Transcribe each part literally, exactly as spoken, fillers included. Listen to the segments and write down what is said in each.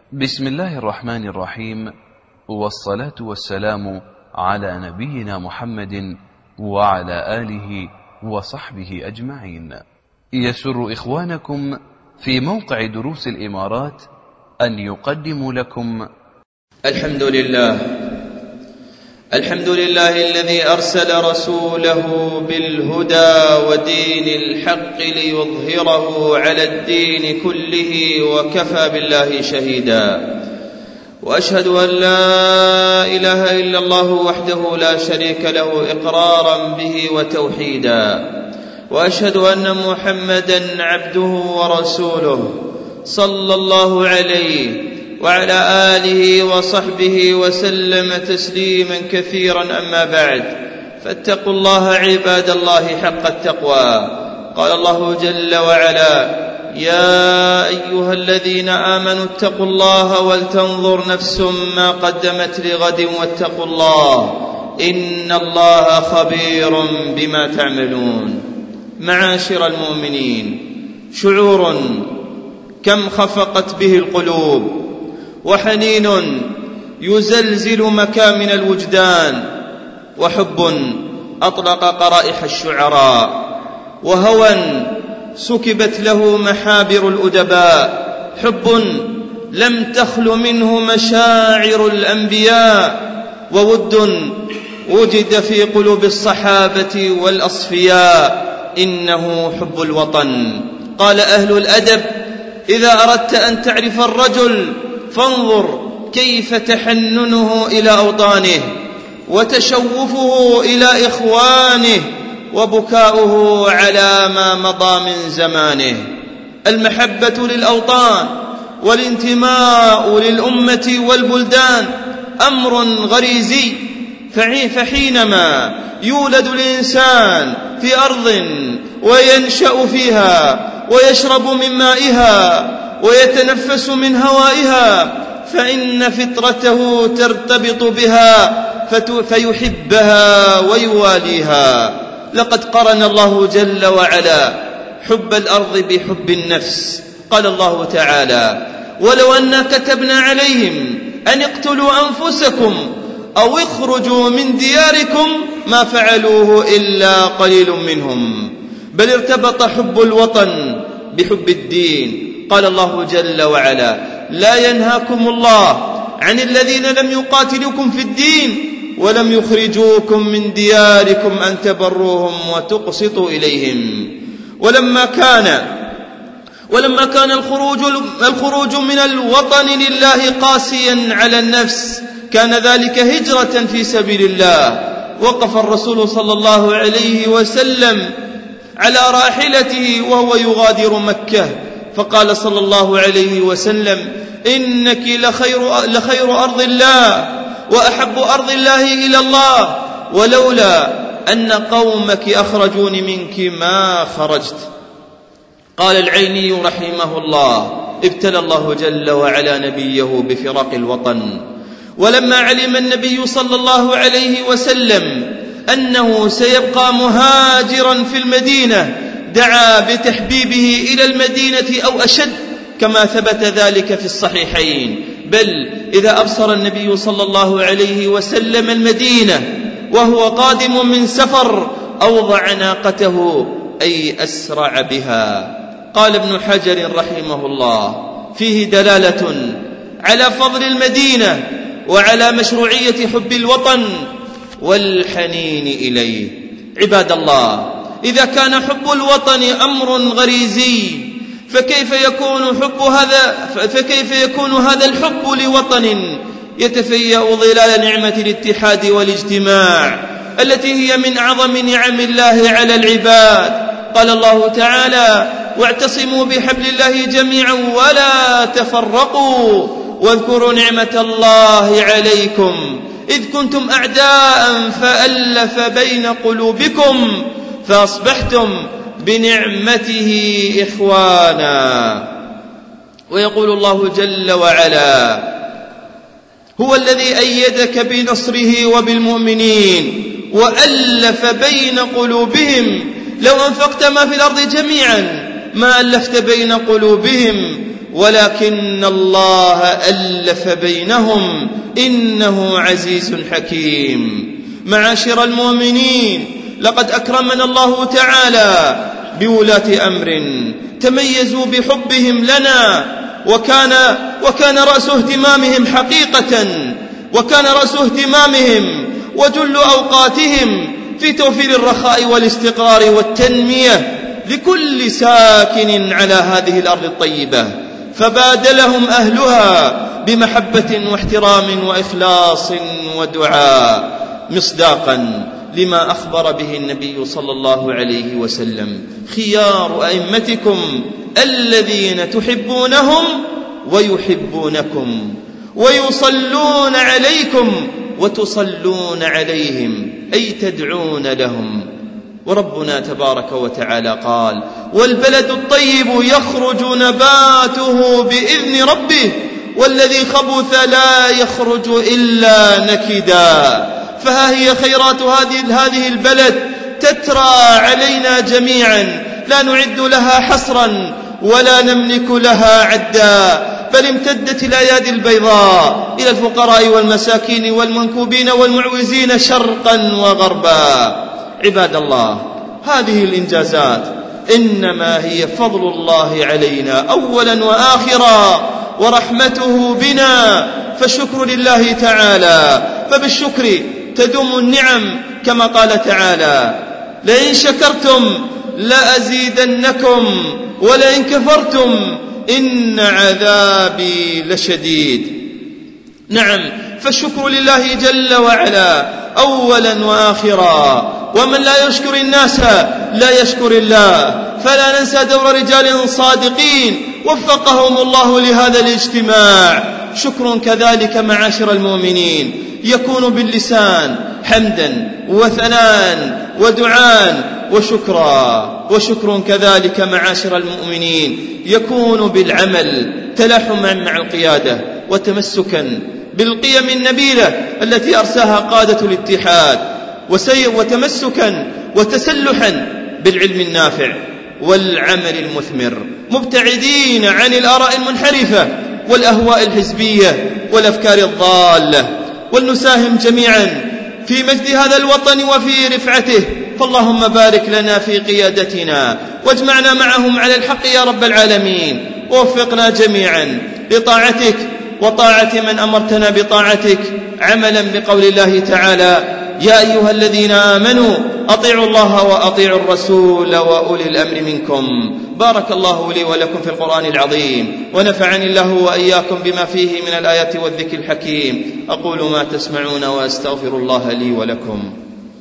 بسم الله الرحمن الرحيم، والصلاة والسلام على نبينا محمد وعلى آله وصحبه أجمعين. يسر إخوانكم في موقع دروس الإمارات أن يقدموا لكم الحمد لله الحمد لله الذي أرسل رسوله بالهدى ودين الحق ليظهره على الدين كله، وكفى بالله شهيدا. وأشهد أن لا إله إلا الله وحده لا شريك له إقرارا به وتوحيدا، وأشهد أن محمدا عبده ورسوله صلى الله عليه وعلى آله وصحبه وسلم تسليما كثيرا. أما بعد، فاتقوا الله عباد الله حق التقوى. قال الله جل وعلا: يا أيها الذين آمنوا اتقوا الله ولتنظر نفس ما قدمت لغد واتقوا الله إن الله خبير بما تعملون. معاشر المؤمنين، شعور كم خفقت به القلوب، وحنين يزلزل مكامن الوجدان، وحب أطلق قرائح الشعراء، وهوى سكبت له محابر الأدباء، حب لم تخل منه مشاعر الأنبياء، وود وجد في قلوب الصحابة والأصفياء، إنه حب الوطن. قال أهل الأدب: إذا أردت أن تعرف الرجل فانظر كيف تحننه إلى أوطانه، وتشوفه إلى إخوانه، وبكاؤه على ما مضى من زمانه. المحبة للأوطان والانتماء للأمة والبلدان أمر غريزي، فحينما يولد الإنسان في أرض وينشأ فيها ويشرب من مائها ويتنفس من هوائها، فإن فطرته ترتبط بها فيحبها ويواليها. لقد قرن الله جل وعلا حب الأرض بحب النفس. قال الله تعالى: ولو أنا كتبنا عليهم أن اقتلوا أنفسكم أو اخرجوا من دياركم ما فعلوه إلا قليل منهم. بل ارتبط حب الوطن بحب الدين. قال الله جل وعلا: لا ينهاكم الله عن الذين لم يقاتلوكم في الدين ولم يخرجوكم من دياركم أن تبروهم وتقسطوا إليهم. ولما كان ولما كان الخروج الخروج من الوطن لله قاسيا على النفس، كان ذلك هجرة في سبيل الله. وقف الرسول صلى الله عليه وسلم على راحلته وهو يغادر مكة، فقال صلى الله عليه وسلم: إنك لخير, لخير أرض الله وأحب أرض الله إلى الله، ولولا أن قومك أخرجوني منك ما خرجت. قال العيني رحمه الله: ابتلى الله جل وعلا نبيه بفراق الوطن، ولما علم النبي صلى الله عليه وسلم أنه سيبقى مهاجرا في المدينة دعا بتحبيبه إلى المدينة أو أشد، كما ثبت ذلك في الصحيحين. بل إذا أبصر النبي صلى الله عليه وسلم المدينة وهو قادم من سفر أوضع ناقته أي أسرع بها. قال ابن حجر رحمه الله: فيه دلالة على فضل المدينة وعلى مشروعية حب الوطن والحنين إليه. عباد الله، إذا كان حب الوطن أمر غريزي، فكيف يكون حب هذا فكيف يكون هذا الحب لوطن يتفيأ ظلال نعمة الاتحاد والاجتماع التي هي من أعظم نعم الله على العباد. قال الله تعالى: واعتصموا بحبل الله جميعا ولا تفرقوا واذكروا نعمة الله عليكم إذ كنتم أعداء فألف بين قلوبكم فأصبحتم بنعمته إخوانا. ويقول الله جل وعلا: هو الذي أيدك بنصره وبالمؤمنين وألف بين قلوبهم لو أنفقت ما في الأرض جميعا ما ألفت بين قلوبهم ولكن الله ألف بينهم إنه عزيز حكيم. معاشر المؤمنين، لقد أكرمنا الله تعالى بولاة أمر تميزوا بحبهم لنا، وكان, وكان رأس اهتمامهم حقيقة وكان رأس اهتمامهم وجل أوقاتهم في توفير الرخاء والاستقرار والتنمية لكل ساكن على هذه الأرض الطيبة، فبادلهم أهلها بمحبة واحترام وإخلاص ودعاء، مصداقا لما أخبر به النبي صلى الله عليه وسلم: خيار أئمتكم الذين تحبونهم ويحبونكم ويصلون عليكم وتصلون عليهم، أي تدعون لهم. وربنا تبارك وتعالى قال: والبلد الطيب يخرج نباته بإذن ربه والذي خبث لا يخرج إلا نكدا. فها هي خيرات هذه البلد تترى علينا جميعا، لا نعد لها حصرا ولا نملك لها عدا، بل امتدت الأيادي البيضاء إلى الفقراء والمساكين والمنكوبين والمعوزين شرقا وغربا. عباد الله، هذه الإنجازات إنما هي فضل الله علينا أولا وآخرا ورحمته بنا، فالشكر لله تعالى، فبالشكر تدوم النعم، كما قال تعالى: لئن شكرتم لأزيدنكم ولئن كفرتم إن عذابي لشديد. نعم، فالشكر لله جل وعلا أولا وآخرا، ومن لا يشكر الناس لا يشكر الله. فلا ننسى دور رجال صادقين وفقهم الله لهذا الاجتماع. شكر كذلك معاشر المؤمنين يكون باللسان حمدا وثناء ودعاء وشكرا، وشكر كذلك معاشر المؤمنين يكون بالعمل تلاحما مع القيادة وتمسكا بالقيم النبيلة التي أرساها قادة الاتحاد، وتمسكا وتسلحا بالعلم النافع والعمل المثمر، مبتعدين عن الآراء المنحرفة والأهواء الحزبية والأفكار الضالة، ولنساهم جميعا في مجد هذا الوطن وفي رفعته. فاللهم بارك لنا في قيادتنا واجمعنا معهم على الحق يا رب العالمين، ووفقنا جميعا لطاعتك وطاعة من أمرتنا بطاعتك، عملا بقول الله تعالى: يا أيها الذين آمنوا أطيعوا الله وأطيعوا الرسول وأولي الأمر منكم. بارك الله لي ولكم في القرآن العظيم، ونفعني الله وإياكم بما فيه من الآيات والذكر الحكيم. أقول ما تسمعون وأستغفر الله لي ولكم.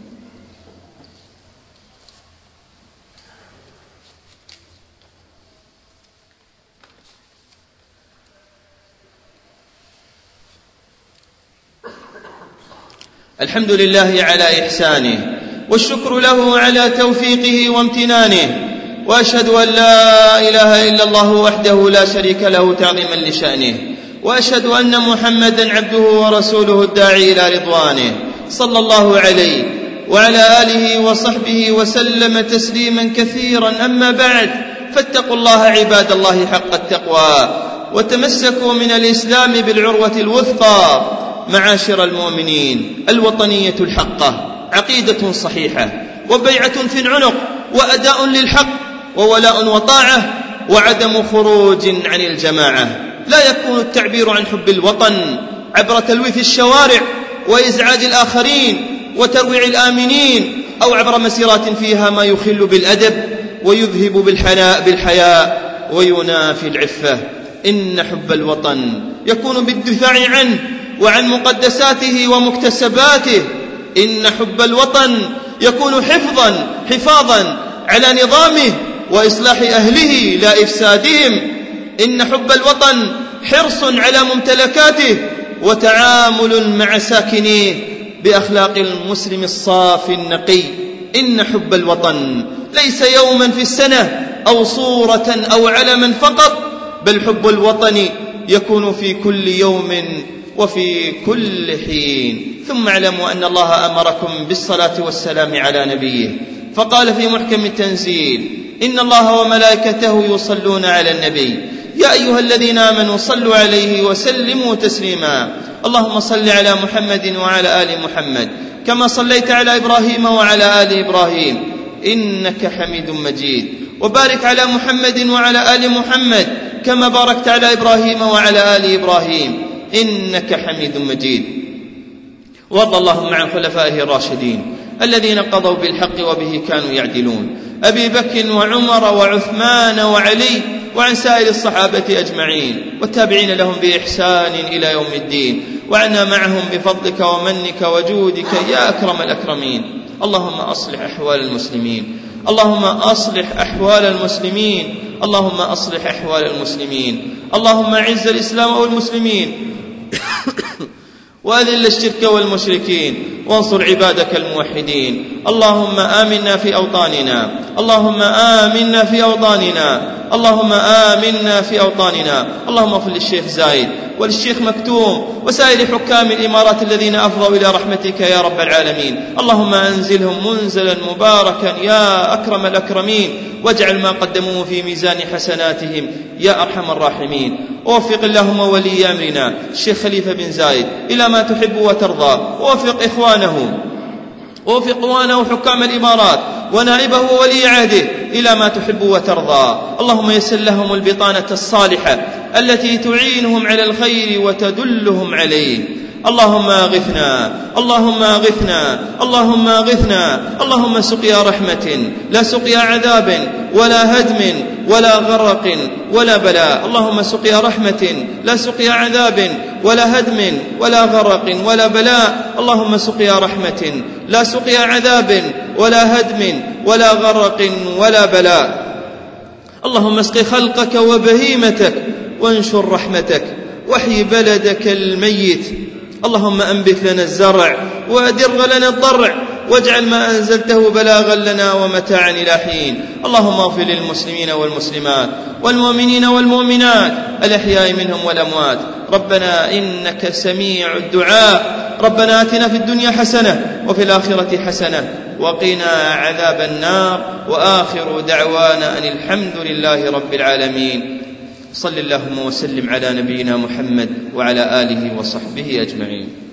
الحمد لله على إحسانه، والشكر له على توفيقه وامتنانه، وأشهد أن لا إله إلا الله وحده لا شريك له تعظيما لشأنه، وأشهد أن محمدا عبده ورسوله الداعي إلى رضوانه، صلى الله عليه وعلى آله وصحبه وسلم تسليما كثيرا. أما بعد، فاتقوا الله عباد الله حق التقوى، وتمسكوا من الإسلام بالعروة الوثقى. معاشر المؤمنين، الوطنية الحقة عقيدة صحيحة وبيعة في العنق وأداء للحق وولاء وطاعة وعدم خروج عن الجماعة. لا يكون التعبير عن حب الوطن عبر تلويث الشوارع وإزعاج الآخرين وترويع الآمنين، أو عبر مسيرات فيها ما يخل بالأدب ويذهب بالحياء بالحياء وينافي العفة. إن حب الوطن يكون بالدفاع عنه وعن مقدساته ومكتسباته. إن حب الوطن يكون حفظا حفاظا على نظامه وإصلاح أهله لا إفسادهم. إن حب الوطن حرص على ممتلكاته وتعامل مع ساكنيه بأخلاق المسلم الصافي النقي. إن حب الوطن ليس يوما في السنة أو صورة أو علما فقط، بل حب الوطن يكون في كل يوم وفي كل حين. ثم اعلموا أن الله أمركم بالصلاة والسلام على نبيه، فقال في محكم التنزيل: إن الله وملائكته يصلون على النبي يا أيها الذين آمنوا صلوا عليه وسلموا تسليما. اللهم صل على محمد وعلى آل محمد كما صليت على إبراهيم وعلى آل إبراهيم إنك حميد مجيد، وبارك على محمد وعلى آل محمد كما باركت على إبراهيم وعلى آل إبراهيم إنك حميد مجيد. وارض اللهم عن خلفائه الراشدين الذين قضوا بالحق وبه كانوا يعدلون، أبي بكر وعمر وعثمان وعلي، وعن سائر الصحابة أجمعين والتابعين لهم بإحسان إلى يوم الدين، وعنا معهم بفضلك ومنك وجودك يا أكرم الأكرمين. اللهم أصلح أحوال المسلمين، اللهم أصلح أحوال المسلمين، اللهم أصلح أحوال المسلمين. اللهم أعز الإسلام والمسلمين وأذل الشرك والمشركين، وانصر عبادك الموحدين. اللهم آمنا في أوطاننا، اللهم آمنا في أوطاننا، اللهم آمنا في أوطاننا. اللهم اغفر للشيخ زايد وللشيخ مكتوم وسائر حكام الإمارات الذين أفضوا إلى رحمتك يا رب العالمين. اللهم أنزلهم منزلا مباركا يا أكرم الأكرمين، واجعل ما قدموه في ميزان حسناتهم يا أرحم الراحمين. ووفق اللهم ولي أمرنا الشيخ خليفة بن زايد إلى ما تحب وترضى، ووفق إخوانه ووفق إخوانه حكام الإمارات ونائبه ولي عهده إلى ما تحب وترضى. اللهم يسر لهم البطانة الصالحة التي تعينهم على الخير وتدلهم عليه. اللهم اغثنا، اللهم اغثنا، اللهم اغثنا. اللهم سقيا رحمة لا سقيا عذاب ولا هدم ولا غرق ولا بلاء. اللهم سقيا رحمة لا سقيا عذاب ولا هدم ولا غرق ولا بلاء. اللهم سقيا رحمة لا سقيا عذاب ولا هدم ولا غرق ولا بلاء. اللهم اسق خلقك وبهيمتك وانشر رحمتك واحيي بلدك الميت. اللهم أنبت لنا الزرع وأدر لنا الضرع، واجعل ما أنزلته بلاغا لنا ومتاعا إلى حين. اللهم اغفر للمسلمين والمسلمات والمؤمنين والمؤمنات الأحياء منهم والأموات. ربنا إنك سميع الدعاء. ربنا آتنا في الدنيا حسنة وفي الآخرة حسنة وقنا عذاب النار. وآخر دعوانا أن الحمد لله رب العالمين. صل اللهم وسلم على نبينا محمد وعلى آله وصحبه أجمعين.